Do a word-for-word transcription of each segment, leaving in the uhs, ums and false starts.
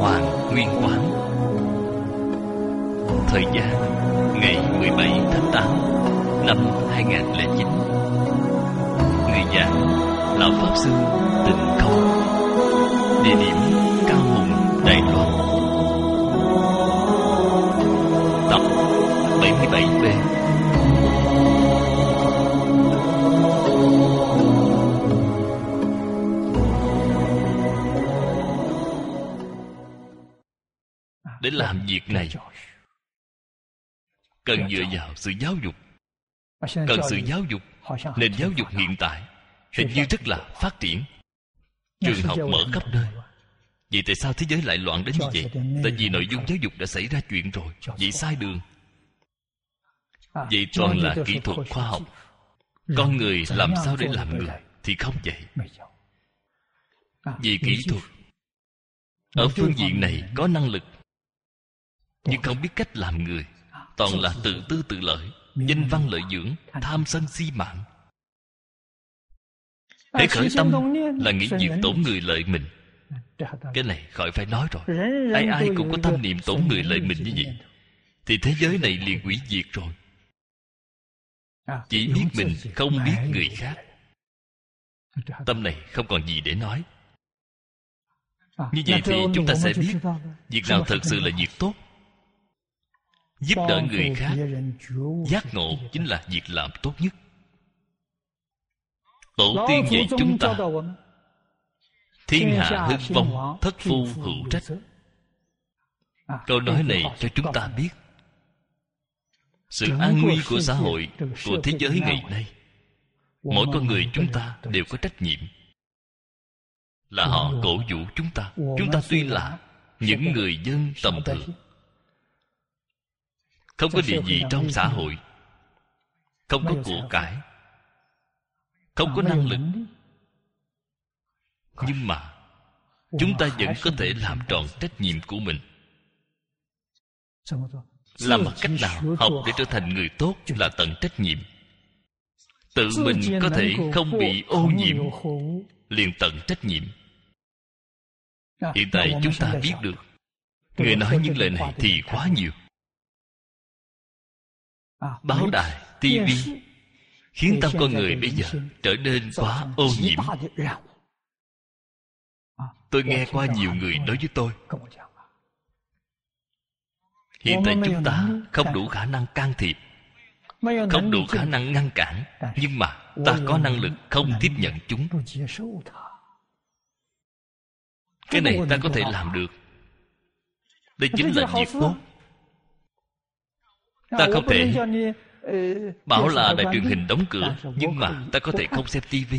Hoàng Nguyên Quán. Thời gian ngày mười bảy tháng tám năm hai nghìn lẻ chín. Người giảng Lão Pháp Sư Tịnh Không. Địa điểm Cao Hùng, Đài Loan. Tập bảy mươi bảy B. Để làm việc này cần dựa vào sự giáo dục. Cần sự giáo dục. Nền giáo dục hiện tại hình như rất là phát triển, trường học mở khắp nơi. Vậy tại sao thế giới lại loạn đến như vậy? Tại vì nội dung giáo dục đã xảy ra chuyện rồi. Vậy sai đường. Vậy toàn là kỹ thuật khoa học. Con người làm sao để làm người thì không vậy. Vì kỹ thuật ở phương diện này có năng lực, nhưng không biết cách làm người. Toàn là tự tư tự lợi, danh văn lợi dưỡng, tham sân si mạng. Hễ khởi tâm là nghĩ việc tổn người lợi mình. Cái này khỏi phải nói rồi. Ai ai cũng có tâm niệm tổn người lợi mình như vậy, thì thế giới này liền hủy diệt rồi. Chỉ biết mình, không biết người khác. Tâm này không còn gì để nói. Như vậy thì chúng ta sẽ biết việc nào thật sự là việc tốt. Giúp đỡ người khác, giác ngộ chính là việc làm tốt nhất. Tổ tiên dạy chúng ta: thiên hạ hưng vong, thất phu hữu trách. Câu nói này cho chúng ta biết sự an nguy của xã hội, của thế giới ngày nay. Mỗi con người chúng ta đều có trách nhiệm, là họ cổ vũ chúng ta. Chúng ta tuy là những người dân tầm thường, không có địa vị trong xã hội, không có của cải, không có năng lực, nhưng mà chúng ta vẫn có thể làm tròn trách nhiệm của mình. Làm bằng cách nào? Học để trở thành người tốt là tận trách nhiệm. Tự mình có thể không bị ô nhiễm, liền tận trách nhiệm. Hiện tại chúng ta biết được, người nói những lời này thì quá nhiều. Báo đài, tivi khiến tâm con người bây giờ trở nên quá ô nhiễm. Tôi nghe qua nhiều người nói với tôi, hiện tại chúng ta không đủ khả năng can thiệp, không đủ khả năng ngăn cản, nhưng mà ta có năng lực không tiếp nhận chúng. Cái này ta có thể làm được. Đây chính là việc tốt. Ta không thể bảo là đài truyền hình đóng cửa, nhưng mà ta có thể không xem tivi,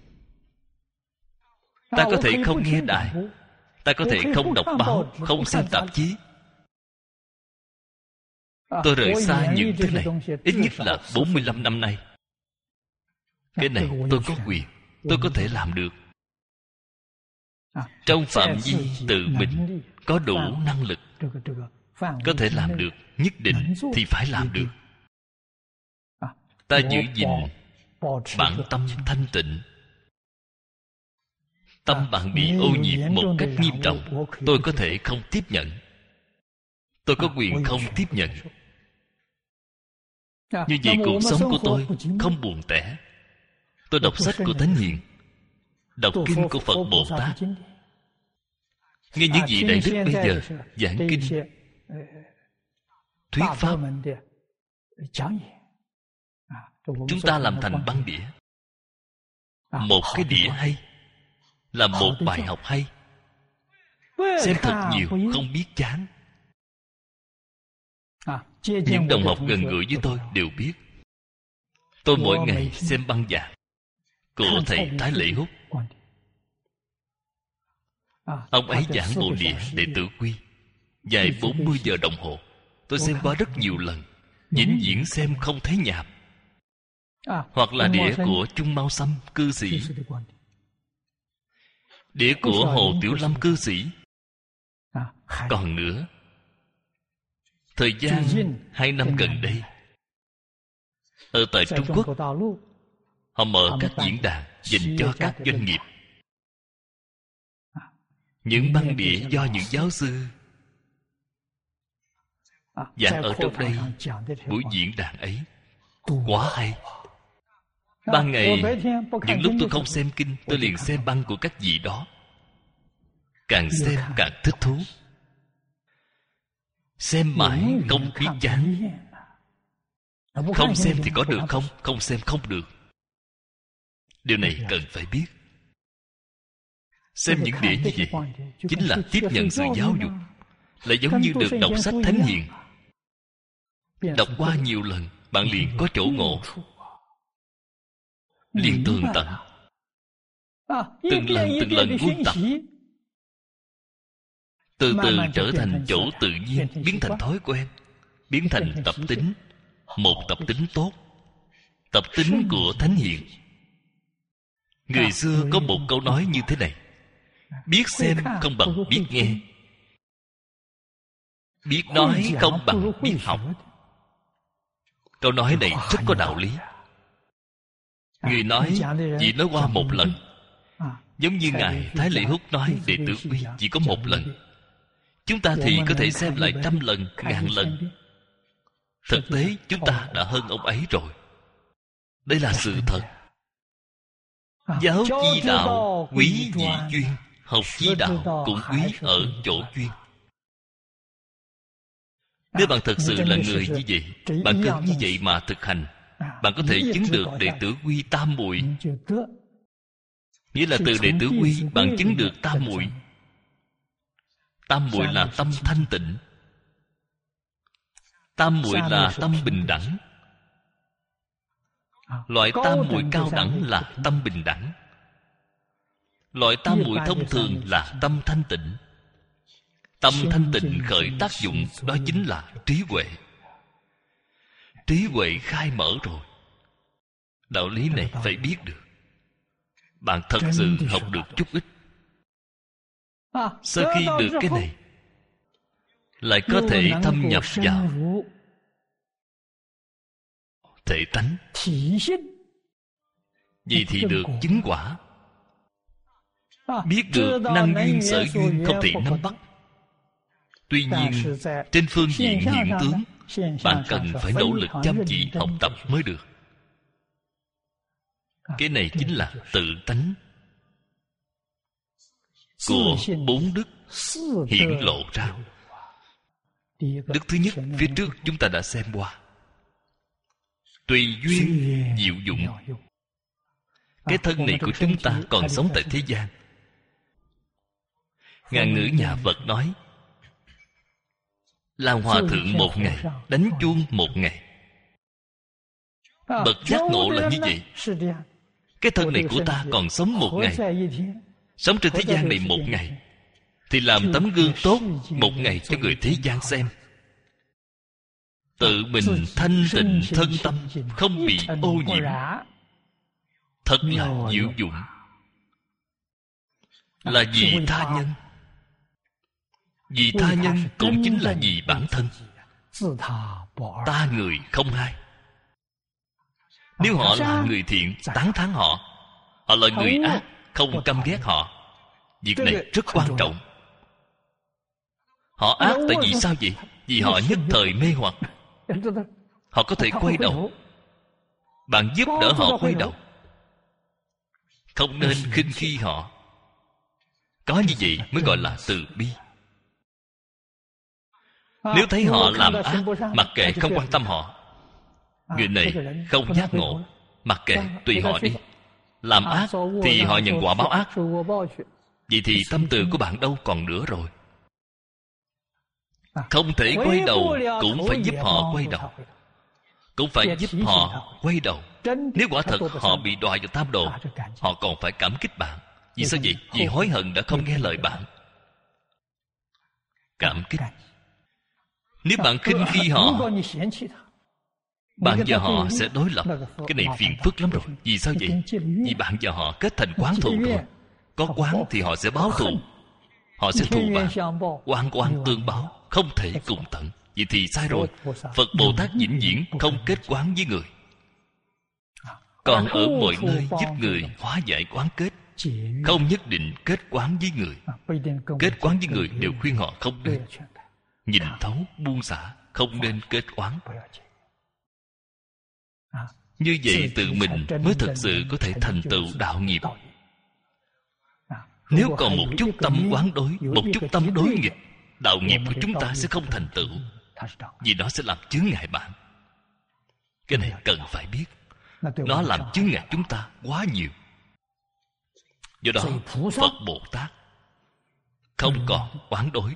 ta có thể không nghe đài, ta có thể không đọc báo, không xem tạp chí. Tôi rời xa những thứ này ít nhất là bốn mươi lăm năm nay. Cái này tôi có quyền, tôi có thể làm được. Trong phạm vi tự mình có đủ năng lực, có thể làm được, nhất định thì phải làm được. Ta giữ gìn bản tâm thanh tịnh. Tâm bạn bị ô nhiễm một cách nghiêm trọng, tôi có thể không tiếp nhận. Tôi có quyền không tiếp nhận. Như vậy cuộc sống của tôi không buồn tẻ. Tôi đọc sách của Thánh Hiền, đọc kinh của Phật Bồ Tát, nghe những vị đại đức bây giờ giảng kinh, thuyết pháp. Chúng ta làm thành băng đĩa. Một cái đĩa hay là một bài học hay. Xem thật nhiều, không biết chán. Những đồng học gần gũi với tôi đều biết, tôi mỗi ngày xem băng giảng của thầy Thái Lễ Húc. Ông ấy giảng bộ đĩa Đệ Tử Quy dài bốn mươi giờ đồng hồ. Tôi xem qua rất nhiều lần, vĩnh viễn xem không thấy nhạt. Hoặc là đĩa của Trung Mao Sâm cư sĩ, đĩa của Hồ Tiểu Lâm cư sĩ. Còn nữa, thời gian hai năm gần đây, ở tại Trung Quốc, họ mở các diễn đàn dành cho các doanh nghiệp. những băng đĩa do những giáo sư giảng ở trong đây, buổi diễn đàn ấy quá hay. Ban ngày, những lúc tôi không xem kinh, tôi liền xem băng của các vị đó. Càng xem càng thích thú. Xem mãi không biết chán. Không xem thì có được không? Không xem không được. Điều này cần phải biết. Xem những đĩa như vậy chính là tiếp nhận sự giáo dục, là giống như được đọc sách thánh hiền. Đọc qua nhiều lần, bạn liền có chỗ ngộ, liền tường tận. Từng lần từng lần huân tập, từ từ trở thành chỗ tự nhiên, biến thành thói quen, biến thành tập tính. Một tập tính tốt, tập tính của thánh hiền. Người xưa có một câu nói như thế này: biết xem không bằng biết nghe, biết nói không bằng biết học. Câu nói này rất có đạo lý. Người nói chỉ nói qua một lần, giống như Ngài Thái Lễ Hút nói Đệ Tử Quy chỉ có một lần. Chúng ta thì có thể xem lại trăm lần, ngàn lần. Thực tế chúng ta đã hơn ông ấy rồi. Đây là sự thật. Giáo chi đạo quý vị chuyên, học chi đạo cũng quý ở chỗ chuyên. Nếu bạn thật sự là người như vậy, bạn cứ như vậy mà thực hành, bạn có thể chứng được Đệ Tử Quy tam muội. Nghĩa là từ Đệ Tử Quy bạn chứng được tam muội. Tam muội là tâm thanh tịnh. Tam muội là tâm bình đẳng. Loại tam muội cao đẳng là tâm bình đẳng. Loại tam muội thông thường là tâm thanh tịnh. Tâm thanh tịnh khởi tác dụng, đó chính là trí huệ. Trí huệ khai mở rồi. Đạo lý này phải biết được. Bạn thật sự học được chút ít. Sau khi được cái này, lại có thể thâm nhập vào thể tánh. Vì thì được chứng quả. Biết được năng duyên sở duyên không thể nắm bắt. Tuy nhiên, trên phương diện hiện tướng, bạn cần phải nỗ lực chăm chỉ học tập mới được. Cái này chính là tự tánh của bốn đức hiển lộ ra. Đức thứ nhất, phía trước chúng ta đã xem qua. Tùy duyên diệu dụng. Cái thân này của chúng ta còn sống tại thế gian. Ngạn ngữ nhà Phật nói, làm hòa thượng một ngày, đánh chuông một ngày. Bậc giác ngộ là như vậy. Cái thân này của ta còn sống một ngày, sống trên thế gian này một ngày, thì làm tấm gương tốt một ngày cho người thế gian xem. Tự mình thanh tịnh thân tâm, không bị ô nhiễm, thật là diệu dụng. Là vì tha nhân. Vì tha nhân cũng chính là vì bản thân. Ta người không hai. Nếu họ là người thiện, tán thán họ. Họ là người ác, không căm ghét họ. Việc này rất quan trọng. Họ ác tại vì sao vậy? Vì họ nhất thời mê hoặc. Họ có thể quay đầu. Bạn giúp đỡ họ quay đầu. Không nên khinh khi họ. Có như vậy mới gọi là từ bi. Nếu thấy họ làm ác, mặc kệ không quan tâm họ. Người này không giác ngộ, mặc kệ tùy họ đi. Làm ác thì họ nhận quả báo ác. Vậy thì tâm từ của bạn đâu còn nữa rồi. Không thể quay đầu, cũng phải giúp họ quay đầu. Cũng phải giúp họ quay đầu. Nếu quả thật họ bị đọa vào tam đồ, họ còn phải cảm kích bạn. Vì sao vậy? Vì hối hận đã không nghe lời bạn. Cảm kích. Nếu bạn khinh khi họ, bạn và họ sẽ đối lập. Cái này phiền phức lắm rồi. Vì sao vậy? Vì bạn và họ kết thành quán thù rồi. Có quán thì họ sẽ báo thù. Họ sẽ thù bạn. Oan oan tương báo, không thể cùng tận. Vậy thì sai rồi. Phật Bồ Tát vĩnh viễn không kết quán với người, còn ở mọi nơi giúp người hóa giải quán kết, không nhất định kết quán với người. Kết quán với người đều khuyên họ không nên. Nhìn thấu, buông xả, không nên kết oán. Như vậy tự mình mới thật sự có thể thành tựu đạo nghiệp. Nếu còn một chút tâm quán đối, một chút tâm đối nghịch, đạo nghiệp của chúng ta sẽ không thành tựu, vì nó sẽ làm chướng ngại bạn. Cái này cần phải biết. Nó làm chướng ngại chúng ta quá nhiều. Do đó Phật Bồ Tát không còn quán đối.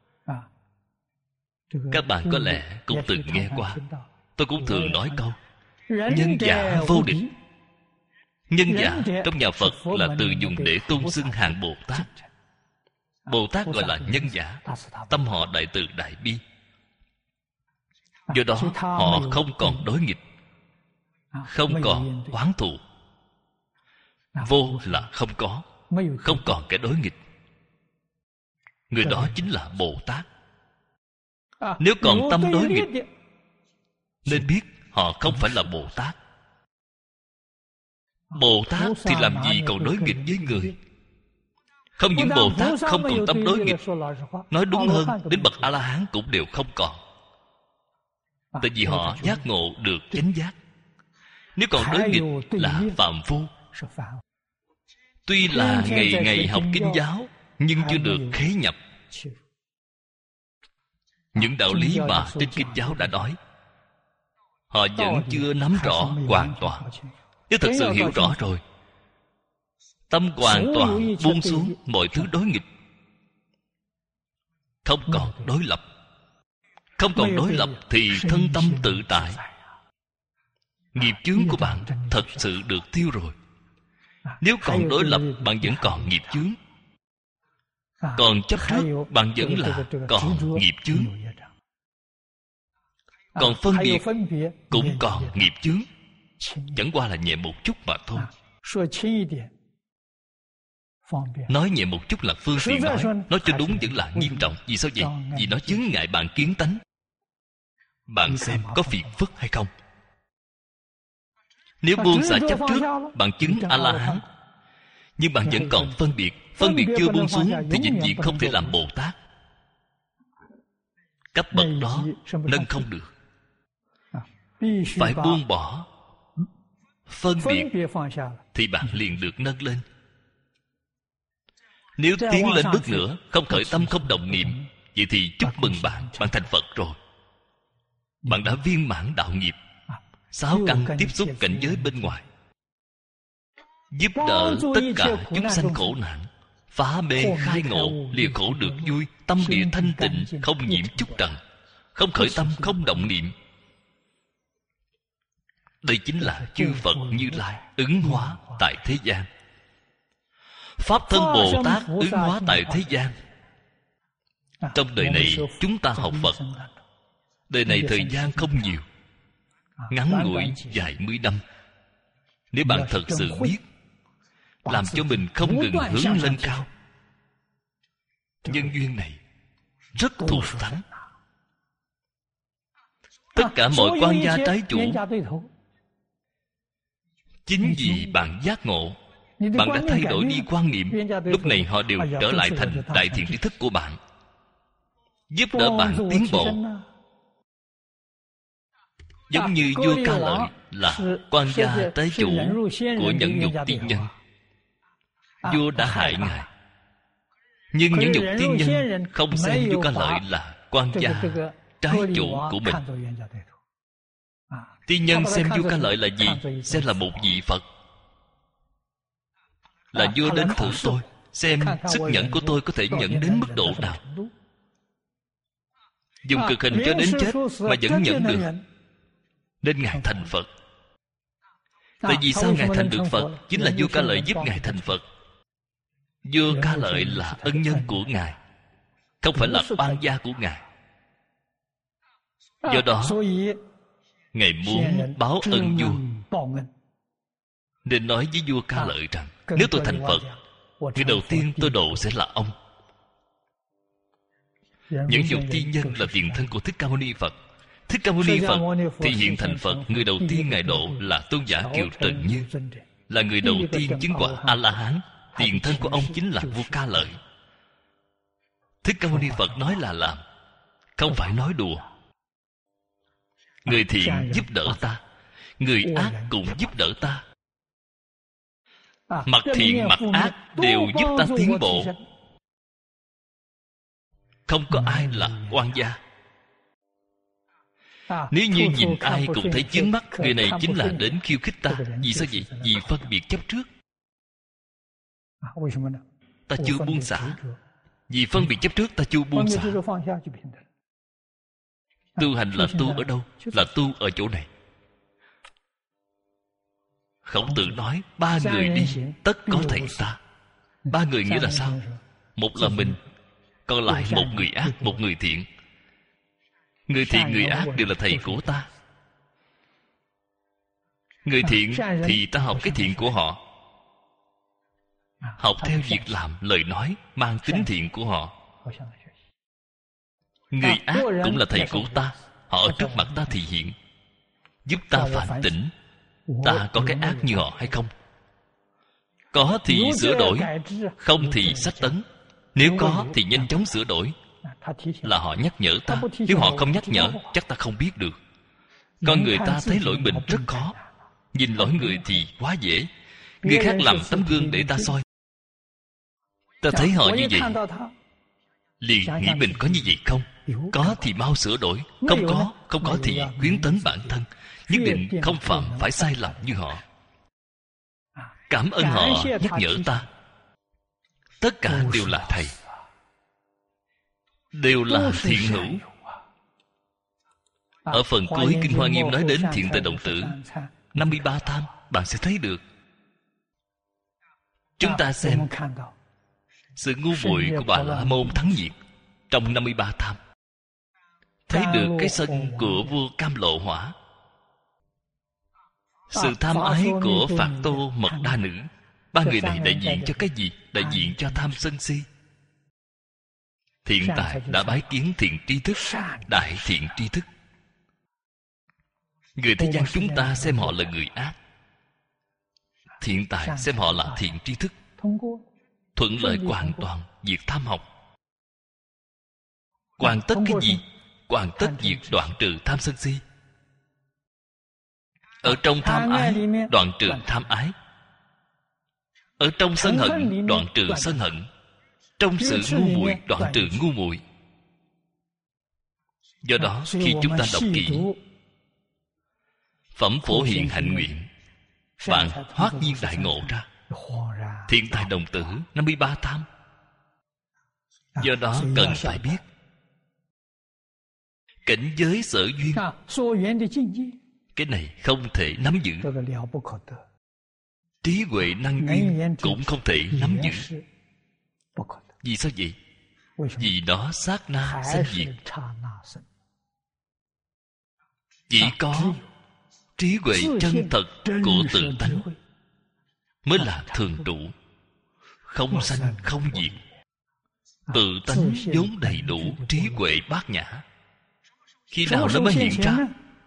Các bạn có lẽ cũng từng nghe qua. Tôi cũng thường nói câu nhân giả vô địch. Nhân giả trong nhà Phật là từ dùng để tôn xưng hàng Bồ Tát. Bồ Tát gọi là nhân giả, tâm họ đại từ đại bi. Do đó họ không còn đối nghịch, không còn oán thù. Vô là không có, không còn cái đối nghịch. Người đó chính là Bồ Tát. Nếu còn tâm đối nghịch, nên biết họ không phải là Bồ Tát. Bồ Tát thì làm gì còn đối nghịch với người. Không những Bồ Tát không còn tâm đối nghịch, nói đúng hơn, đến bậc A-la-hán cũng đều không còn. Tại vì họ giác ngộ được chánh giác. Nếu còn đối nghịch là phàm phu. Tuy là ngày ngày học kinh giáo, nhưng chưa được khế nhập. Những đạo lý mà trên kinh giáo đã nói, họ vẫn chưa nắm rõ hoàn toàn. Nếu thật sự hiểu rõ rồi, tâm hoàn toàn buông xuống mọi thứ đối nghịch, không còn đối lập. Không còn đối lập thì thân tâm tự tại. Nghiệp chướng của bạn thật sự được tiêu rồi. Nếu còn đối lập, bạn vẫn còn nghiệp chướng. Còn chấp trước, bạn vẫn là còn nghiệp chướng. Còn phân biệt cũng còn nghiệp chướng. Chẳng qua là nhẹ một chút mà thôi. Nói nhẹ một chút là phương tiện nói. Nói cho đúng vẫn là nghiêm trọng. Vì sao vậy? Vì nó chướng ngại bạn kiến tánh. Bạn xem có phiền phức hay không? Nếu buông xả chấp trước, bạn chứng A-la-hán. Nhưng bạn vẫn còn phân biệt. Phân biệt chưa buông xuống thì vĩnh viễn không thể làm Bồ Tát. Cấp bậc đó nâng không được. Phải buông bỏ phân biệt thì bạn liền được nâng lên. Nếu tiến lên bước nữa, không khởi tâm không động niệm, vậy thì chúc mừng bạn, bạn thành Phật rồi. Bạn đã viên mãn đạo nghiệp. Sáu căn tiếp xúc cảnh giới bên ngoài, giúp đỡ tất cả chúng sanh khổ nạn, phá mê khai ngộ, lìa khổ được vui, tâm địa thanh tịnh, không nhiễm chút trần, không khởi tâm không động niệm. Đây chính là chư Phật Như Lai ứng hóa tại thế gian. Pháp thân Bồ Tát ứng hóa tại thế gian. Trong đời này chúng ta học Phật, đời này thời gian không nhiều, ngắn ngủi vài mươi năm. Nếu bạn thật sự biết, làm cho mình không ngừng hướng lên cao, nhân duyên này rất thù thắng. Tất cả mọi quan gia trái chủ, chính vì bạn giác ngộ, bạn đã thay đổi đi quan niệm, lúc này họ đều trở lại thành đại thiện tri thức của bạn, giúp đỡ bạn tiến bộ. Giống như vua Ca Lợi là quan gia trái chủ của Nhẫn Nhục Tiên Nhân. Vua đã hại ngài, nhưng Nhẫn Nhục Tiên Nhân không xem vua Ca Lợi là quan gia trái chủ của mình. Tiên nhân xem vua Ca Lợi là gì? Xem là một vị Phật. Là vua đến thử tôi, xem sức nhẫn của tôi có thể nhẫn đến mức độ nào. Dùng cực hình cho đến chết mà vẫn nhẫn được, nên ngài thành Phật. Tại vì sao ngài thành được Phật? Chính là vua Ca Lợi giúp ngài thành Phật. Vua Ca Lợi là ân nhân của ngài, không phải là oan gia của ngài. Do đó ngài muốn báo ân vua, nên nói với vua Ca Lợi rằng, nếu tôi thành Phật, người đầu tiên tôi độ sẽ là ông. Nhẫn Nhục Tiên Nhân là tiền thân của Thích Ca Mâu Ni Phật. Thích Ca Mâu Ni Phật thì hiện thành Phật, người đầu tiên ngài độ là tôn giả Kiều Trần Như, là người đầu tiên chứng quả A-la-hán. Tiền thân của ông chính là vua Ca Lợi. Thích Ca Mâu Ni Phật nói là làm, không phải nói đùa. Người thiện giúp đỡ ta, người ác cũng giúp đỡ ta. Mặt thiện mặt ác đều giúp ta tiến bộ. Không có ai là oan gia. Nếu như nhìn ai cũng thấy chướng mắt, người này chính là đến khiêu khích ta. Vì sao vậy? Vì phân biệt chấp trước. Ta chưa buông xả. Vì phân biệt chấp trước ta chưa buông xả. Tu hành là tu ở đâu? Là tu ở chỗ này. Khổng Tử nói ba người đi tất có thầy ta. Ba người nghĩa là sao? Một là mình, còn lại một người ác, một người thiện. Người thiện, người ác đều là thầy của ta. Người thiện thì ta học cái thiện của họ, học theo việc làm, lời nói mang tính thiện của họ. Người ác cũng là thầy của ta. Họ ở trước mặt ta thì hiện, giúp ta phản tỉnh. Ta có cái ác như họ hay không? Có thì sửa đổi, không thì sách tấn. Nếu có thì nhanh chóng sửa đổi. Là họ nhắc nhở ta. Nếu họ không nhắc nhở, chắc ta không biết được. Con người ta thấy lỗi mình rất khó. Nhìn lỗi người thì quá dễ. Người khác làm tấm gương để ta soi. Ta thấy họ như vậy, liền nghĩ mình có như vậy không? Có thì mau sửa đổi. Không có, không có thì khuyến tấn bản thân. Nhất định không phạm phải sai lầm như họ. Cảm ơn họ nhắc nhở ta. Tất cả đều là thầy, đều là thiện hữu. Ở phần cuối Kinh Hoa Nghiêm nói đến thiện tài đồng tử năm mươi ba tham, bạn sẽ thấy được. Chúng ta xem sự ngu muội của Bà La Môn thắng diệt trong năm mươi ba tham. Thấy được cái sân của vua Cam Lộ Hỏa, sự tham ái của Phạt Tô Mật Đa Nữ. Ba người này đại diện cho cái gì? Đại diện cho tham sân si. Thiện tài đã bái kiến thiện tri thức, đại thiện tri thức. Người thế gian chúng ta xem họ là người ác, thiện tài xem họ là thiện tri thức. Thuận lợi hoàn toàn việc tham học. Hoàn tất cái gì? Hoàn tất việc đoạn trừ tham sân si. Ở trong tham ái đoạn trừ tham ái. Ở trong sân hận đoạn trừ sân hận. Trong sự ngu muội đoạn trừ ngu muội. Do đó khi chúng ta đọc kỹ Phẩm Phổ Hiền Hạnh Nguyện, bạn hoát nhiên đại ngộ ra thiện tài đồng tử năm mươi ba tham. Do đó cần phải biết cảnh giới sở duyên. Cái này không thể nắm giữ. Trí huệ năng duyên cũng không thể nắm giữ. Vì sao vậy? Vì đó sát na sanh diệt. Chỉ có trí huệ chân thật của tự tánh mới là thường trụ, không sanh không diệt. Tự tánh vốn đầy đủ trí huệ bát nhã. Khi nào nó mới hiện ra?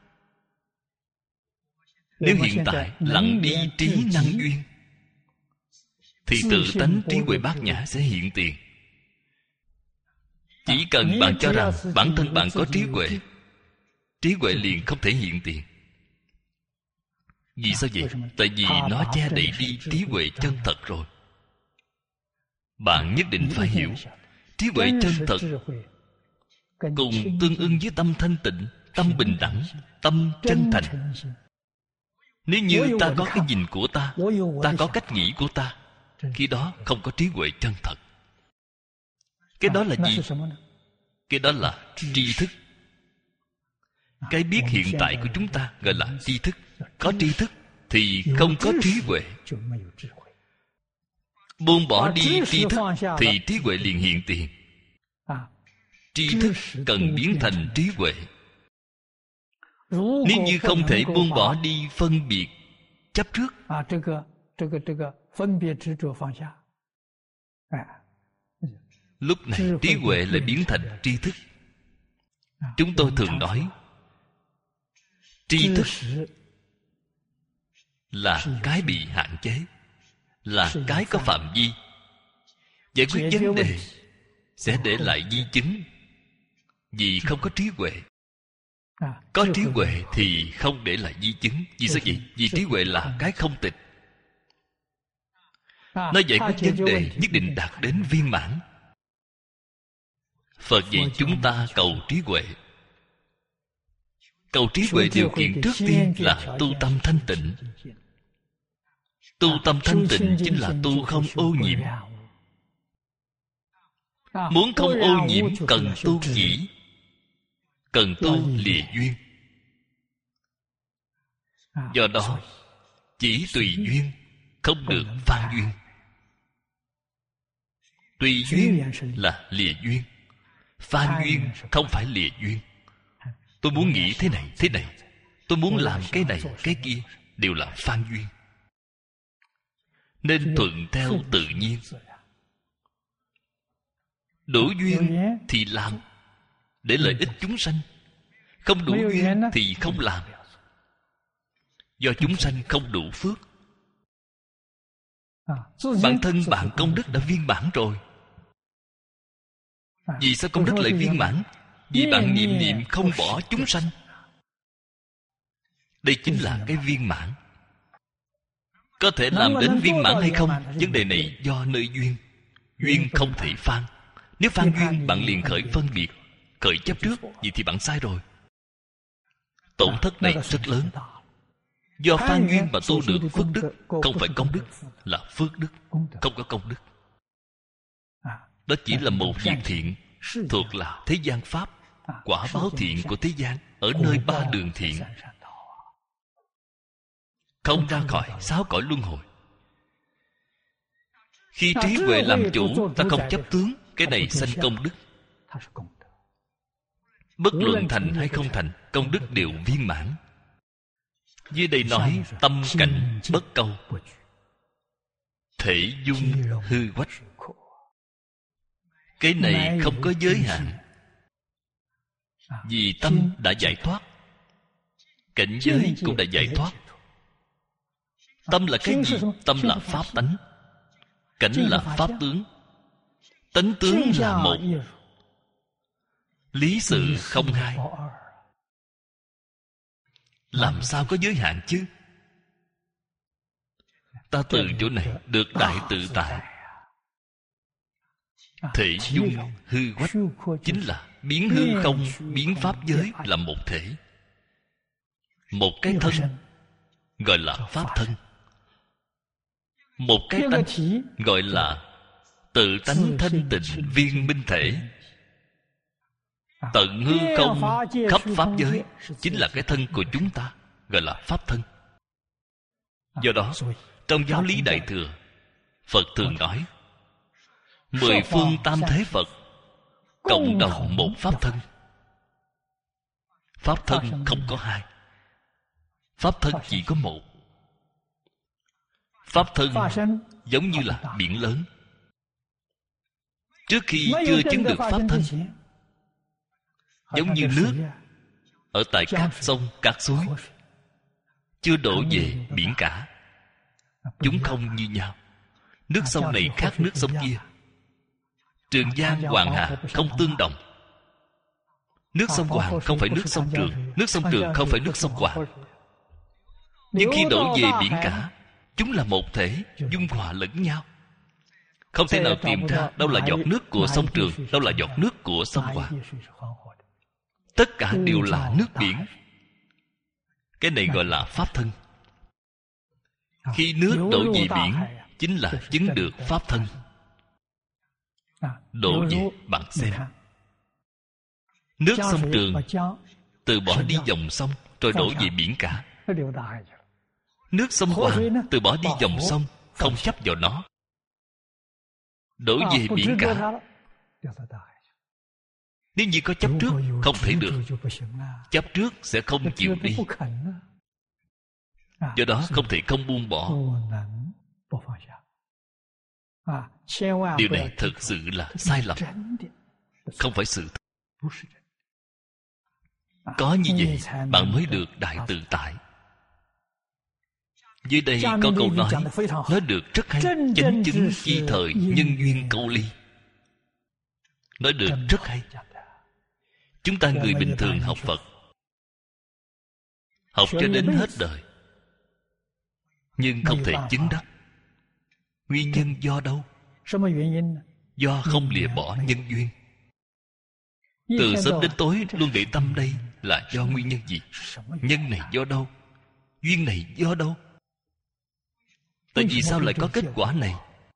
Nếu hiện tại lặng đi trí năng duyên, thì tự tánh trí huệ bát nhã sẽ hiện tiền. Chỉ cần bạn cho rằng bản thân bạn có trí huệ, trí huệ liền không thể hiện tiền. Vì sao vậy? Tại vì nó che đậy đi trí huệ chân thật rồi. Bạn nhất định phải hiểu, trí huệ chân thật cùng tương ưng với tâm thanh tịnh, tâm bình đẳng, tâm chân thành. Nếu như ta có cái nhìn của ta, ta có cách nghĩ của ta, khi đó không có trí huệ chân thật. Cái đó là gì? Cái đó là tri thức. Cái biết hiện tại của chúng ta gọi là tri thức. Có tri thức thì không có trí huệ. Buông bỏ đi tri thức thì trí huệ liền hiện tiền. Tri thức cần biến thành trí huệ. Nếu như không thể buông bỏ đi phân biệt chấp trước, lúc này trí huệ lại biến thành tri thức. Chúng tôi thường nói tri thức là cái bị hạn chế. là cái có phạm vi, giải quyết vấn đề sẽ để lại di chứng. Vì không có trí huệ. Có trí huệ thì không để lại di chứng. Vì sao vậy? Vì trí huệ là cái không tịch. Nó giải quyết vấn đề nhất định đạt đến viên mãn. Phật dạy chúng ta cầu trí huệ. Cầu trí huệ điều kiện trước tiên là tu tâm thanh tịnh. Tu tâm thanh tịnh chính là tu không ô nhiễm. Muốn không ô nhiễm cần tu chỉ, cần tu lìa duyên. Do đó chỉ tùy duyên, không được phan duyên. Tùy duyên là lìa duyên, phan duyên không phải lìa duyên. Tôi muốn nghĩ thế này thế này, tôi muốn làm cái này cái kia, đều là phan duyên. Nên thuận theo tự nhiên. Đủ duyên thì làm, để lợi ích chúng sanh. Không đủ duyên thì không làm, do chúng sanh không đủ phước. Bản thân bạn công đức đã viên mãn rồi. Vì sao công đức lại viên mãn? Vì bạn niệm niệm không bỏ chúng sanh. Đây chính là cái viên mãn. Có thể làm đến viên mãn hay không, vấn đề này do nơi duyên. Duyên không thể phan. Nếu phan duyên bạn liền khởi phân biệt, khởi chấp trước, vậy thì bạn sai rồi. Tổn thất này rất lớn. Do phan duyên mà tu được phước đức, không phải công đức, là phước đức, không có công đức. Đó chỉ là một việc thiện, thuộc là thế gian pháp, quả báo thiện của thế gian, ở nơi ba đường thiện, không ra khỏi sáu cõi luân hồi. Khi trí huệ làm chủ, ta không chấp tướng, cái này sanh công đức. Bất luận thành hay không thành, công đức đều viên mãn. Dưới đây nói tâm cảnh bất câu, thể dung hư quách. Cái này không có giới hạn. Vì tâm đã giải thoát, cảnh giới cũng đã giải thoát. Tâm là cái gì? Tâm là pháp tánh, cảnh là pháp tướng. Tánh tướng là một, lý sự không hai. Làm sao có giới hạn chứ? Ta từ chỗ này được đại tự tại. Thể dung hư quách chính là biến hư không, biến pháp giới là một thể. Một cái thân gọi là pháp thân. Một cái tánh gọi là tự tánh thanh tịnh viên minh thể. Tận hư không khắp pháp giới chính là cái thân của chúng ta, gọi là pháp thân. Do đó trong giáo lý Đại Thừa, Phật thường nói mười phương tam thế Phật cộng đồng một pháp thân. Pháp thân không có hai, pháp thân chỉ có một. Pháp thân giống như là biển lớn. Trước khi chưa chứng được pháp thân, giống như nước ở tại các sông, các suối, chưa đổ về biển cả. Chúng không như nhau. Nước sông này khác nước sông kia. Trường Giang, Hoàng Hà không tương đồng. Nước sông Hoàng không phải nước sông Trường, nước sông Trường không phải nước sông Hoàng. Nhưng khi đổ về biển cả, chúng là một thể, dung hòa lẫn nhau. Không thể nào tìm ra đâu là giọt nước của sông Trường, đâu là giọt nước của sông Hoàng. Tất cả đều là nước biển. Cái này gọi là pháp thân. Khi nước đổ về biển, chính là chứng được pháp thân. Đổ về bạn xem. Nước sông Trường từ bỏ đi dòng sông, rồi đổ về biển cả. Nước sông Hoàng từ bỏ đi dòng sông, không chấp vào nó, đổ về biển cả. Nếu như có chấp trước, không thể được. Chấp trước sẽ không chịu đi. Do đó không thể không buông bỏ. Điều này thực sự là sai lầm, không phải sự thật. Có như vậy bạn mới được đại tự tại. Dưới đây có câu nói nói được rất hay. Chánh chứng chi thời nhân duyên câu ly. Nói được rất hay. Chúng ta người bình thường học Phật, học cho đến hết đời, nhưng không thể chứng đắc. Nguyên nhân do đâu? Do không lìa bỏ nhân duyên. Từ sớm đến tối luôn để tâm đây là do nguyên nhân gì? Nhân này do đâu? Duyên này do đâu? Tại vì sao lại có kết quả này?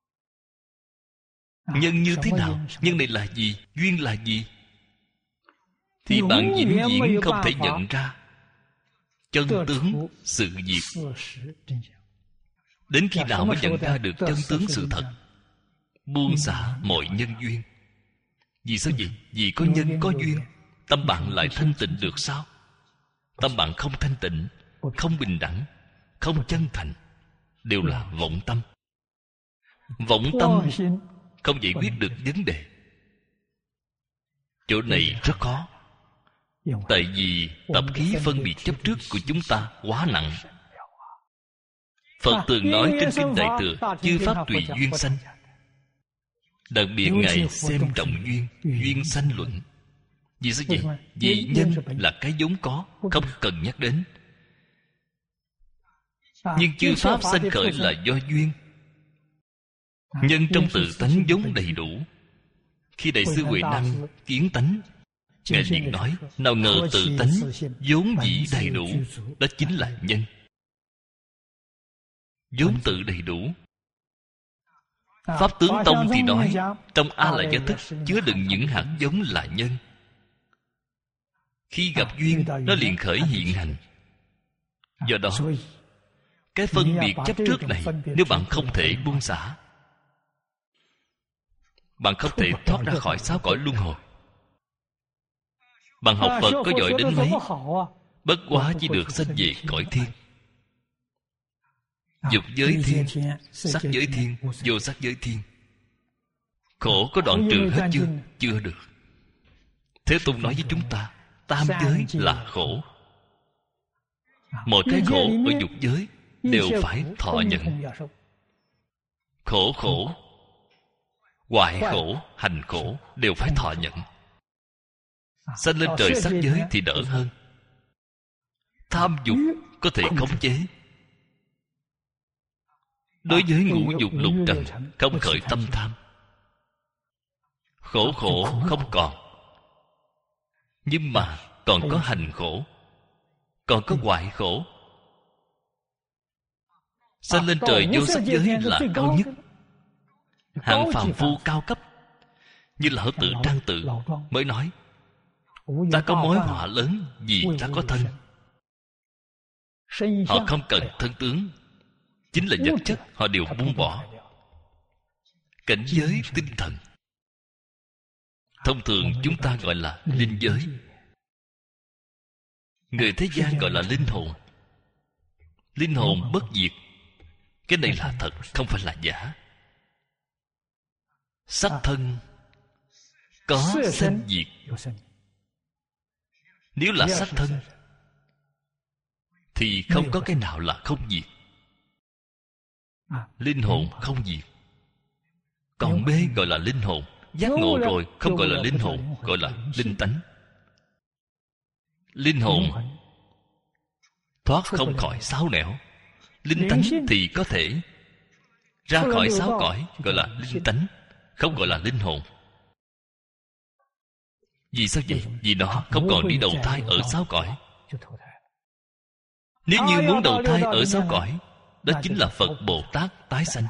Nhân như thế nào? Nhân này là gì? Duyên là gì? Thì bạn vĩnh viễn không thể nhận ra chân tướng sự việc. Đến khi nào mới nhận ra được chân tướng sự thật? Buông xả mọi nhân duyên. Vì sao vậy? Vì có nhân có duyên, tâm bạn lại thanh tịnh được sao? Tâm bạn không thanh tịnh, không bình đẳng, không chân thành, đều là vọng tâm. Vọng tâm không giải quyết được vấn đề. Chỗ này rất khó. Tại vì tập khí phân biệt chấp trước của chúng ta quá nặng. Phật thường nói trên kinh Đại Thừa, chư pháp tùy duyên sanh. Đặc biệt Ngài xem trọng duyên, duyên sanh luận. Vì sao vậy? Vì nhân là cái vốn có, không cần nhắc đến. Nhưng chư pháp sanh khởi là do duyên. Nhân trong tự tánh vốn đầy đủ. Khi Đại sư Huệ Năng kiến tánh, Ngài liền nói, nào ngờ tự tánh vốn dĩ đầy đủ. Đó chính là nhân. Vốn tự đầy đủ. Pháp tướng tông thì nói, trong A Lại Gia Thức chứa đựng những hạt giống là nhân. Khi gặp duyên, nó liền khởi hiện hành. Do đó, cái phân biệt chấp trước này, nếu bạn không thể buông xả, bạn không thể thoát ra khỏi sáu cõi luân hồi. Bạn học Phật có giỏi đến mấy, bất quá chỉ được sanh về cõi thiên. Dục giới thiên, sắc giới thiên, vô sắc giới thiên. Khổ có đoạn trừ hết chưa? Chưa được. Thế Tôn nói với chúng ta, tam giới là khổ. Mọi cái khổ ở dục giới đều phải thọ nhận. Khổ khổ, hoại khổ, hành khổ đều phải thọ nhận. Sanh lên trời sắc giới thì đỡ hơn. Tham dục có thể khống chế. Đối với ngũ dục lục trần không khởi tâm tham. Khổ khổ không còn. Nhưng mà còn có hành khổ, còn có hoại khổ. Sanh lên trời vô sắc giới là cao nhất. Hạng phàm phu cao cấp như Lão Tự Trang Tự mới nói, ta có mối họa lớn vì ta có thân. Họ không cần thân tướng, chính là vật chất họ đều buông bỏ. Cảnh giới tinh thần, thông thường chúng ta gọi là linh giới, người thế gian gọi là linh hồn. Linh hồn bất diệt. Cái này là thật, không phải là giả. Sắc thân có sanh diệt. Nếu là sắc thân thì không có cái nào là không diệt. Linh hồn không diệt. Còn mê gọi là linh hồn. Giác ngộ rồi không gọi là linh hồn, gọi là linh tánh. Linh hồn thoát không khỏi sáu nẻo. Linh tánh thì có thể ra khỏi sáu cõi, gọi là linh tánh, không gọi là linh hồn. Vì sao vậy? Vì nó không còn đi đầu thai ở sáu cõi. Nếu như muốn đầu thai ở sáu cõi, đó chính là Phật Bồ Tát tái sanh.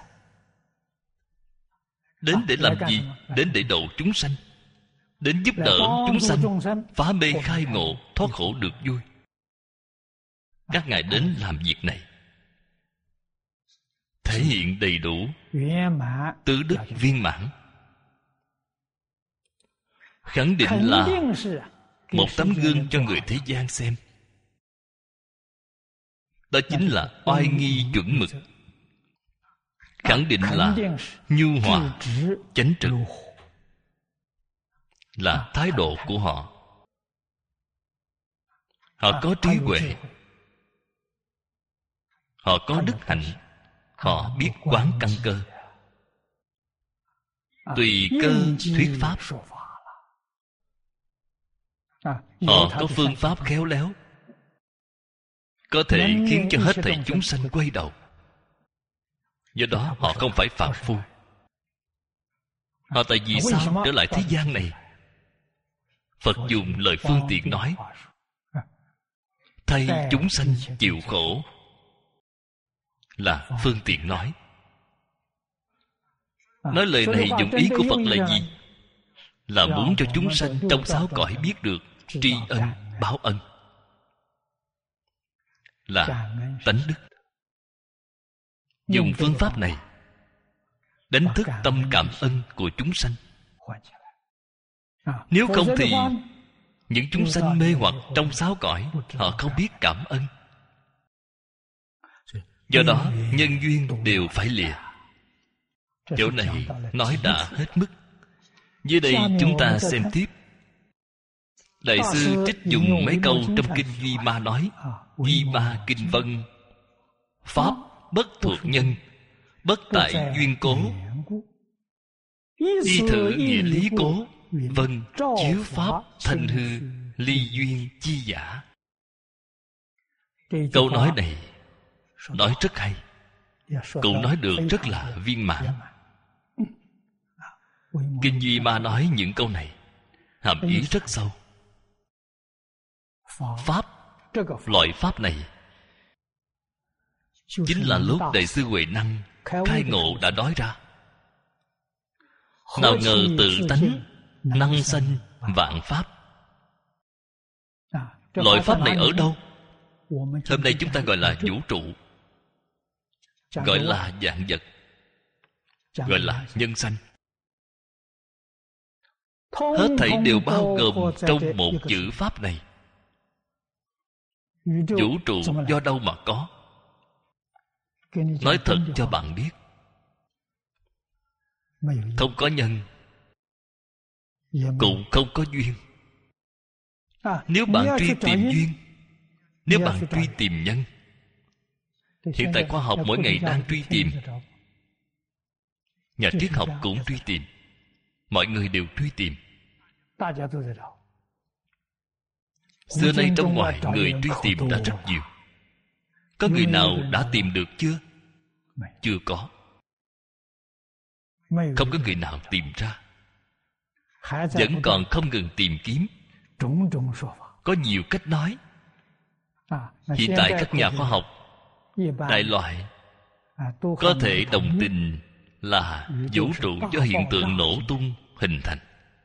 Đến để làm gì? Đến để độ chúng sanh, đến giúp đỡ chúng sanh phá mê khai ngộ, thoát khổ được vui. Các ngài đến làm việc này, thể hiện đầy đủ tứ đức viên mãn. Khẳng định là một tấm gương cho người thế gian xem. Đó chính là oai nghi chuẩn mực. Khẳng định là nhu hòa chánh trực, là thái độ của họ. Họ có trí huệ, họ có đức hạnh, họ biết quán căn cơ, tùy cơ thuyết pháp. Họ có phương pháp khéo léo, có thể khiến cho hết thảy chúng sanh quay đầu. Do đó họ không phải phàm phu. Họ tại vì sao trở lại thế gian này? Phật dùng lời phương tiện nói, thay chúng sanh chịu khổ, là phương tiện nói. Nói lời này dụng ý của Phật là gì? Là muốn cho chúng sanh trong sáu cõi biết được tri ân báo ân, là tánh đức. Dùng phương pháp này đánh thức tâm cảm ân của chúng sanh. Nếu không thì những chúng sanh mê hoặc trong sáu cõi, họ không biết cảm ân. Do đó nhân duyên đều phải lìa. Chỗ này nói đã hết mức. Dưới đây chúng ta xem tiếp. Đại sư trích dùng mấy câu trong kinh Duy Ma nói: Duy Ma kinh vân, pháp bất thuộc nhân, bất tại duyên cố, y thử nghĩa lý cố, vân chiếu pháp thành hư, ly duyên chi giả. Câu nói này nói rất hay, cũng nói được rất là viên mãn. Kinh Duy Ma nói những câu này hàm ý rất sâu. Pháp, loại pháp này chính là lúc Đại sư Huệ Năng khai ngộ đã nói ra. Nào ngờ tự tánh năng sanh vạn pháp. Loại pháp này ở đâu? Hôm nay chúng ta gọi là vũ trụ, gọi là vạn vật, gọi là nhân sanh. Hết thảy đều bao gồm trong một chữ pháp này. Vũ trụ do đâu mà có? Nói thật cho bạn biết, không có nhân, cũng không có duyên. Nếu bạn truy tìm duyên, nếu bạn truy tìm nhân, hiện tại khoa học mỗi ngày đang truy tìm, nhà triết học cũng truy tìm, mọi người đều truy tìm. Xưa nay trong ngoài người truy tìm đã rất nhiều. Có người nào đã tìm được chưa? Chưa có. Không có người nào tìm ra. Vẫn còn không ngừng tìm kiếm. Có nhiều cách nói. Hiện tại các nhà khoa học đại loại có thể đồng tình là vũ trụ do hiện tượng nổ tung hình thành.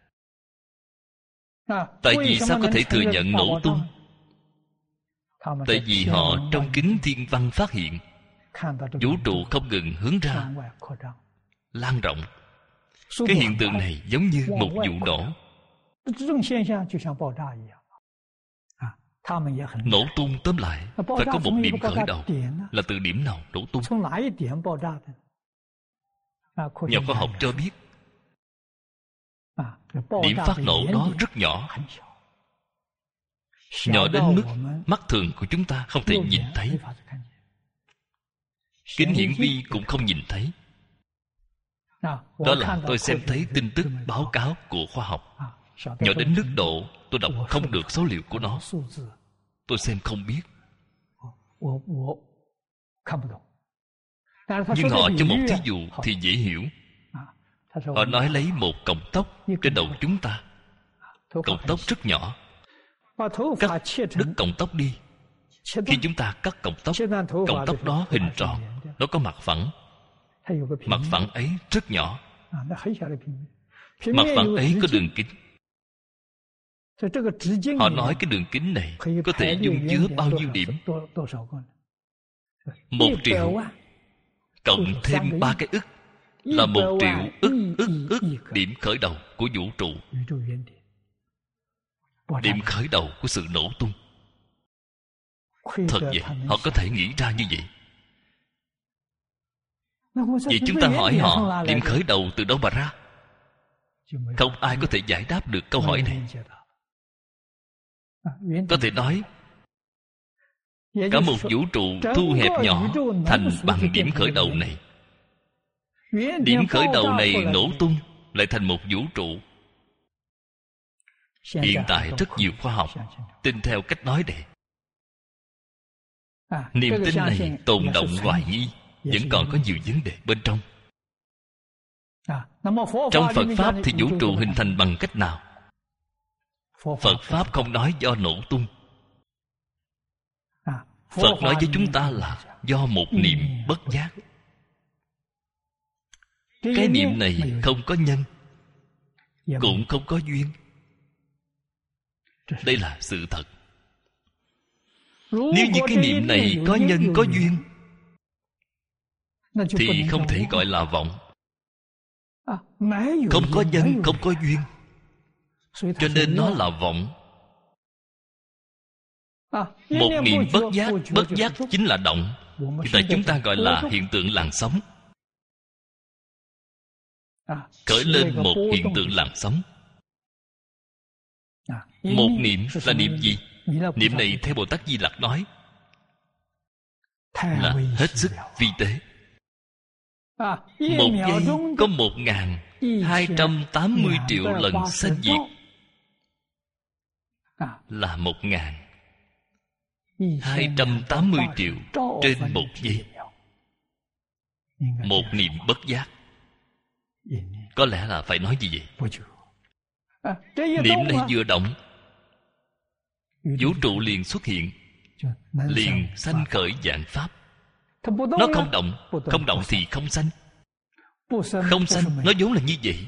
Tại vì sao có thể thừa nhận nổ tung? Tại vì họ trong kính thiên văn phát hiện vũ trụ không ngừng hướng ra, lan rộng. Cái hiện tượng này giống như một vụ nổ. Nổ tung tóm lại phải có một điểm khởi đầu. Là từ điểm nào nổ tung? Nhà khoa học cho biết điểm phát nổ đó rất nhỏ, nhỏ đến mức mắt thường của chúng ta không thể nhìn thấy, kính hiển vi cũng không nhìn thấy. Đó là tôi xem thấy tin tức báo cáo của khoa học, nhỏ đến mức độ tôi đọc không được số liệu của nó. Tôi xem không biết. Nhưng họ cho một thí dụ thì dễ hiểu. Họ nói lấy một cọng tóc trên đầu chúng ta. Cọng tóc rất nhỏ, cắt đứt cọng tóc đi. Khi chúng ta cắt cọng tóc, cọng tóc đó hình tròn, nó có mặt phẳng. Mặt phẳng ấy rất nhỏ. Mặt phẳng ấy có đường kính. Họ nói cái đường kính này có thể dung chứa bao nhiêu điểm? Một triệu cộng thêm ba cái ức là một triệu ức ức ức điểm khởi đầu của vũ trụ, điểm khởi đầu của sự nổ tung. Thật vậy, họ có thể nghĩ ra như vậy. Vậy chúng ta hỏi họ điểm khởi đầu từ đâu mà ra? Không ai có thể giải đáp được câu hỏi này. Có thể nói Cả một vũ trụ thu hẹp nhỏ thành bằng điểm khởi đầu này. Điểm khởi đầu này nổ tung lại thành một vũ trụ. Hiện tại rất nhiều khoa học tin theo cách nói này. Niềm tin này tồn động hoài nghi, vẫn còn có nhiều vấn đề bên trong. Trong Phật Pháp thì vũ trụ hình thành bằng cách nào? Phật Pháp không nói do nổ tung. Phật nói với chúng ta là do một niệm bất giác. Cái niệm này không có nhân, cũng không có duyên. Đây là sự thật. Nếu như cái niệm này có nhân có duyên thì không thể gọi là vọng. Không có nhân, không có duyên, cho nên nó là vọng. Một niệm bất giác, bất giác chính là động. Hiện tại chúng ta gọi là hiện tượng làn sóng. Khởi lên một hiện tượng làn sóng. Một niệm là niệm gì? Niệm này theo Bồ Tát Di Lặc nói là hết sức vi tế. Một giây có một ngàn hai trăm tám mươi triệu lần sanh diệt, là một ngàn hai trăm tám mươi triệu trên một giây. Một niệm bất giác. Có lẽ là phải nói gì vậy? Niệm này vừa động, vũ trụ liền xuất hiện, liền sanh khởi vạn pháp. Nó không động, không động thì không sanh. Không sanh, nó vốn là như vậy.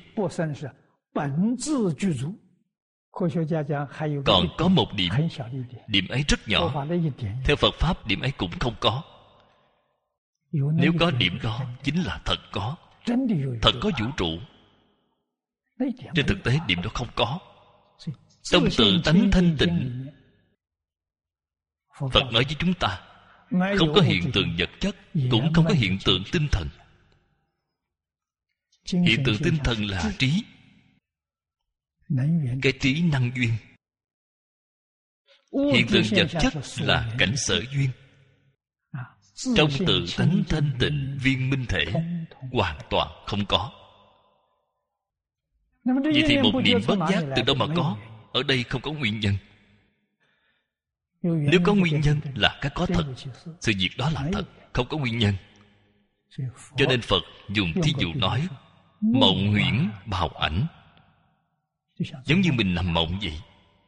Còn có một điểm, điểm ấy rất nhỏ. Theo Phật Pháp, điểm ấy cũng không có. Nếu có điểm đó, chính là thật có. Thật có vũ trụ. Trên thực tế, điểm đó không có. Trong tự tánh thanh tịnh, Phật nói với chúng ta, không có hiện tượng vật chất, cũng không có hiện tượng tinh thần. Hiện tượng tinh thần là trí. Cái trí năng duyên. Hiện tượng vật chất là cảnh sở duyên. Trong tự tánh thanh tịnh viên minh thể hoàn toàn không có. Vậy thì một niệm bất giác từ đâu mà có? Ở đây không có nguyên nhân. Nếu có nguyên nhân là cái có thật. Sự việc đó là thật, không có nguyên nhân. Cho nên Phật dùng thí dụ nói mộng huyễn bào ảnh. Giống như mình nằm mộng vậy.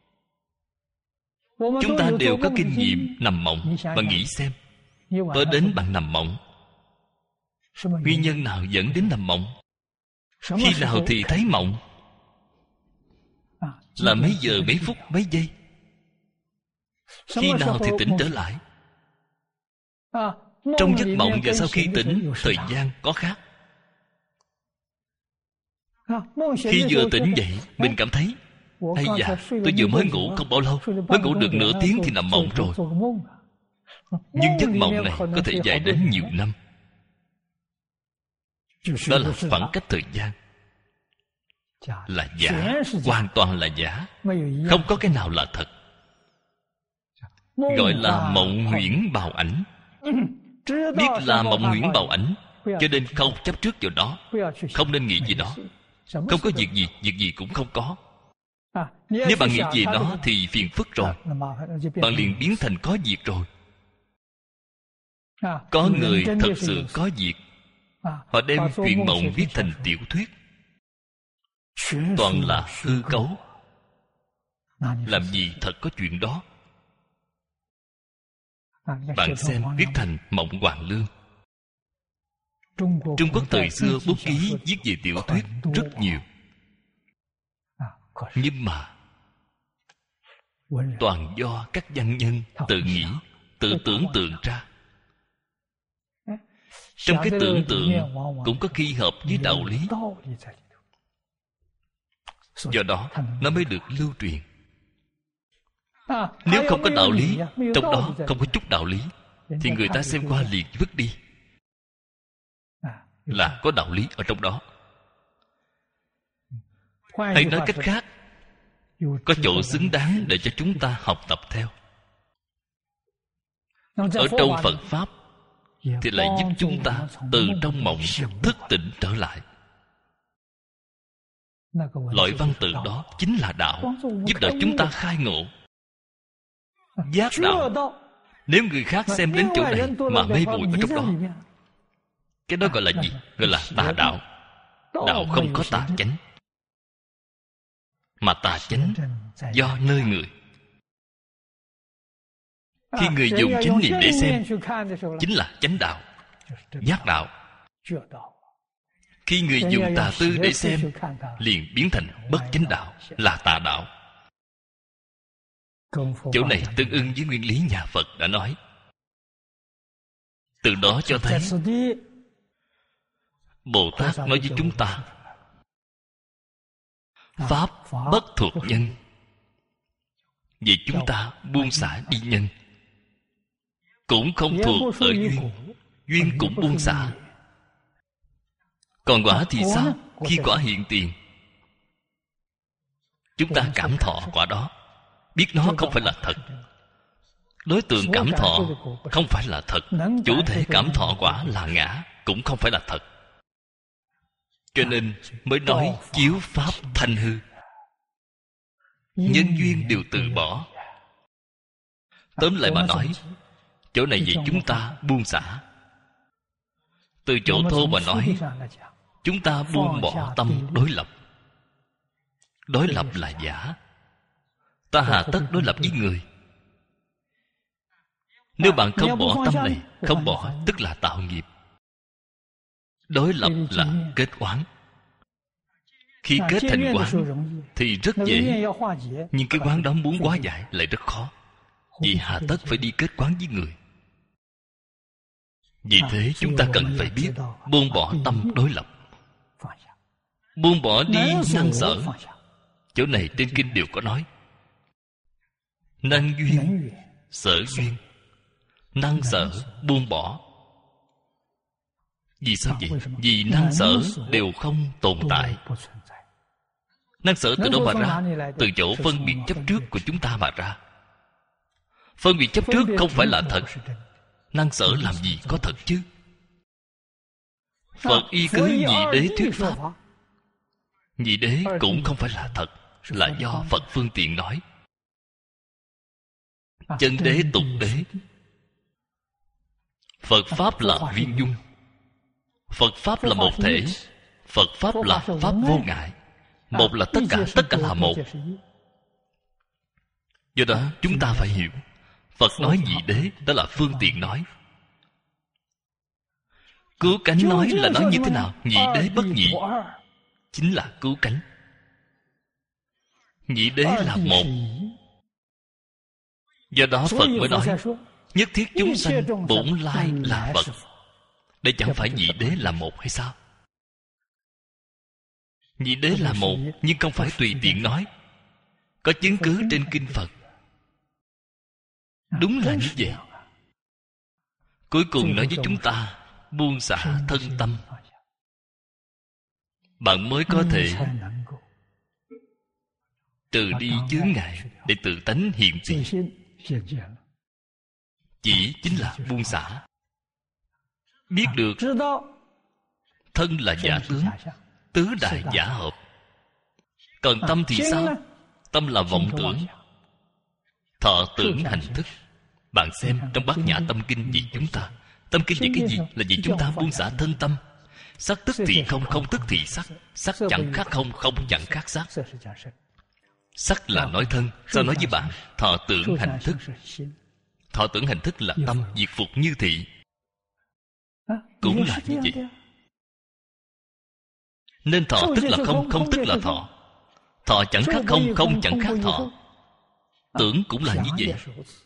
Chúng ta đều có kinh nghiệm nằm mộng. Bạn nghĩ xem, tối đến bạn nằm mộng, nguyên nhân nào dẫn đến nằm mộng? Khi nào thì thấy mộng? Là mấy giờ, mấy phút, mấy giây? Khi nào thì tỉnh trở lại? Trong giấc mộng và sau khi tỉnh, thời gian có khác. Khi vừa tỉnh dậy, mình cảm thấy ây da, tôi vừa mới ngủ không bao lâu, mới ngủ được nửa tiếng thì nằm mộng rồi. Nhưng giấc mộng này có thể dài đến nhiều năm. Đó là khoảng cách thời gian. Là giả, hoàn toàn là giả. Không có cái nào là thật. Gọi là mộng huyễn bào ảnh. Biết là mộng huyễn bào ảnh, cho nên không chấp trước vào đó. Không nên nghĩ gì đó. Không có việc gì, việc gì cũng không có. Nếu bạn nghĩ về nó thì phiền phức rồi. Bạn liền biến thành có việc rồi. Có người thật sự có việc. Họ đem chuyện mộng viết thành tiểu thuyết. Toàn là hư cấu. Làm gì thật có chuyện đó? Bạn xem viết thành Mộng Hoàng Lương. Trung Quốc thời xưa bút ký viết về tiểu thuyết rất nhiều. Nhưng mà toàn do các văn nhân tự nghĩ, tự tưởng tượng ra. Trong cái tưởng tượng cũng có khi hợp với đạo lý. Do đó nó mới được lưu truyền. Nếu không có đạo lý, trong đó không có chút đạo lý, thì người ta xem qua liền vứt đi. Là có đạo lý ở trong đó. Hay nói cách khác, có chỗ xứng đáng để cho chúng ta học tập theo. Ở trong Phật Pháp thì lại giúp chúng ta từ trong mộng thức tỉnh trở lại. Loại văn tự đó chính là đạo, giúp đỡ chúng ta khai ngộ giác đạo. Nếu người khác xem đến chỗ này mà mê muội ở trong đó, cái đó gọi là gì? Gọi là tà đạo. Đạo không có tà chánh, mà tà chánh do nơi người. Khi người dùng chánh niệm để xem, chính là chánh đạo, giác đạo. Khi người dùng tà tư để xem, liền biến thành bất chánh đạo, là tà đạo. Chỗ này tương ưng với nguyên lý nhà Phật đã nói. Từ đó cho thấy Bồ Tát nói với chúng ta, pháp bất thuộc nhân. Vì chúng ta buông xả đi nhân, cũng không thuộc ở duyên, duyên cũng buông xả. Còn quả thì sao? Khi quả hiện tiền, chúng ta cảm thọ quả đó, biết nó không phải là thật. Đối tượng cảm thọ không phải là thật. Chủ thể cảm thọ quả là ngã, cũng không phải là thật. Cho nên mới nói chiếu pháp thanh hư, nhân duyên đều từ bỏ. Tóm lại mà nói, chỗ này vì chúng ta buông xả. Từ chỗ thô mà nói, chúng ta buông bỏ tâm đối lập. Đối lập là giả. Ta hà tất đối lập với người. Nếu bạn không bỏ tâm này, không bỏ tức là tạo nghiệp. Đối lập là kết oán. Khi kết thành oán thì rất dễ, nhưng cái oán đó muốn hóa giải lại rất khó. Vì hà tất phải đi kết oán với người. Vì thế chúng ta cần phải biết buông bỏ tâm đối lập, buông bỏ đi năng sở. Chỗ này trên kinh đều có nói. Năng duyên, sở duyên, năng sở buông bỏ. Vì sao vậy? Vì năng sở đều không tồn tại. Năng sở từ đâu mà ra? Từ chỗ phân biệt chấp trước của chúng ta mà ra. Phân biệt chấp trước không phải là thật. Năng sở làm gì có thật chứ? Phật y cứ nhị đế thuyết pháp. Nhị đế cũng không phải là thật, là do Phật phương tiện nói. Chân đế tục đế. Phật Pháp là viên dung. Phật Pháp là một thể. Phật Pháp là Pháp vô ngại. Một là tất cả, tất cả là một. Do đó chúng ta phải hiểu, Phật nói nhị đế, đó là phương tiện nói. Cứu cánh nói là nói như thế nào? Nhị đế bất nhị, chính là cứu cánh. Nhị đế là một. Do đó Phật mới nói nhất thiết chúng sanh bổn lai là Phật. Đây chẳng phải nhị đế là một hay sao? Nhị đế là một, nhưng không phải tùy tiện nói. Có chứng cứ trên kinh Phật. Đúng là như vậy. Cuối cùng nói với chúng ta buông xả thân tâm, bạn mới có thể trừ đi chướng ngại để tự tánh hiện tiền. Chỉ chính là buông xả. Biết được thân là giả tướng, tứ đại giả hợp. Còn tâm thì sao? Tâm là vọng tưởng, thọ tưởng hành thức. Bạn xem trong Bát Nhã Tâm Kinh vì chúng ta. Tâm kinh vì cái gì? Là vì chúng ta buông xả thân tâm. Sắc tức thì không, không tức thì sắc. Sắc chẳng khác không, không chẳng khác sắc. Sắc là nói thân. Sao nói với bạn? Thọ tưởng hành thức. Thọ tưởng hành thức là tâm diệt phục như thị. Cũng là như vậy. Nên thọ tức là không, không tức là thọ. Thọ chẳng khác không, không chẳng khác thọ. Tưởng cũng là như vậy.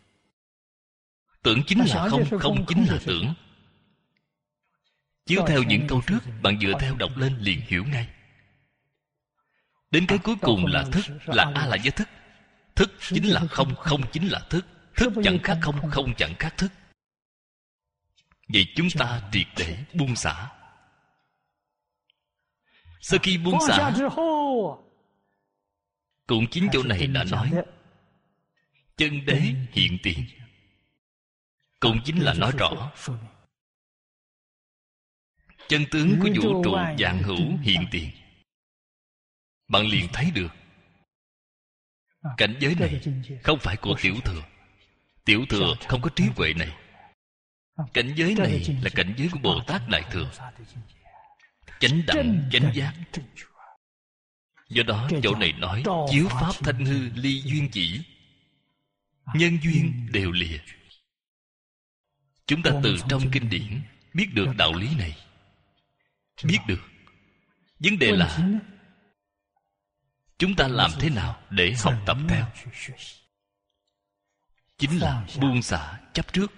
Tưởng chính là không, không chính là tưởng. Chiếu theo những câu trước, bạn dựa theo đọc lên liền hiểu ngay. Đến cái cuối cùng là thức, là A la gia thức. Thức chính là không, không chính là thức. Thức chẳng khác không, không chẳng khác thức. Vậy chúng ta triệt để buông xả. Sau khi buông xả, cũng chính chỗ này đã nói chân đế hiện tiền. cũng chính là nói rõ chân tướng của vũ trụ vạn hữu hiện tiền. Bạn liền thấy được cảnh giới này không phải của tiểu thừa. Tiểu thừa không có trí huệ này. Cảnh giới này là cảnh giới của Bồ Tát Đại Thừa, chánh đẳng chánh giác. Do đó chỗ này nói chiếu pháp thanh hư ly duyên chỉ, nhân duyên đều lìa. Chúng ta từ trong kinh điển biết được đạo lý này. Biết được. Vấn đề là chúng ta làm thế nào để học tập theo? Chính là buông xả chấp trước,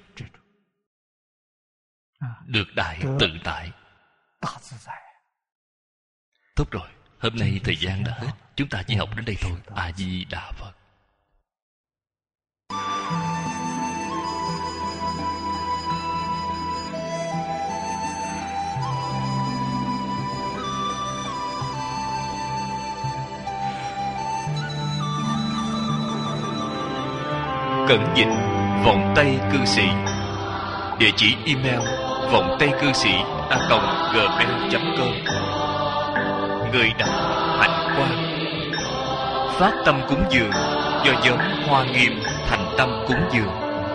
được đại tự tại. Tốt rồi, hôm nay thời gian đã hết, chúng ta chỉ học đến đây thôi. A Di Đà Phật. Cẩn dịch Vọng Tây Cư Sĩ. Địa chỉ email vọng tây cư sĩ a còng gmail chấm com. Người đọc Hạnh Quang. Phát tâm cúng dường do nhóm Hoa Nghiêm thành tâm cúng dường.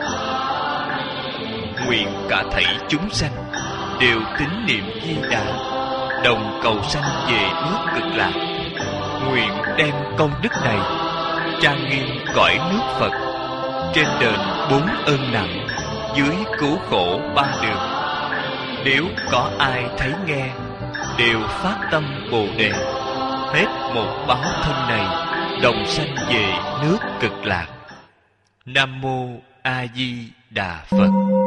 Nguyện cả thảy chúng sanh đều tín niệm Di Đà, đồng cầu sanh về nước Cực Lạc. Nguyện đem công đức này trang nghiêm cõi nước Phật, trên đền bốn ơn nặng, dưới cứu khổ ba đường. Nếu có ai thấy nghe, đều phát tâm Bồ Đề, hết một báo thân này, đồng sanh về nước Cực Lạc. Nam Mô A Di Đà Phật.